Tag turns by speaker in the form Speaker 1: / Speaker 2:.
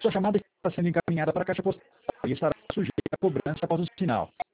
Speaker 1: Sua chamada está sendo encaminhada para a caixa postal e estará sujeita a cobrança após o sinal.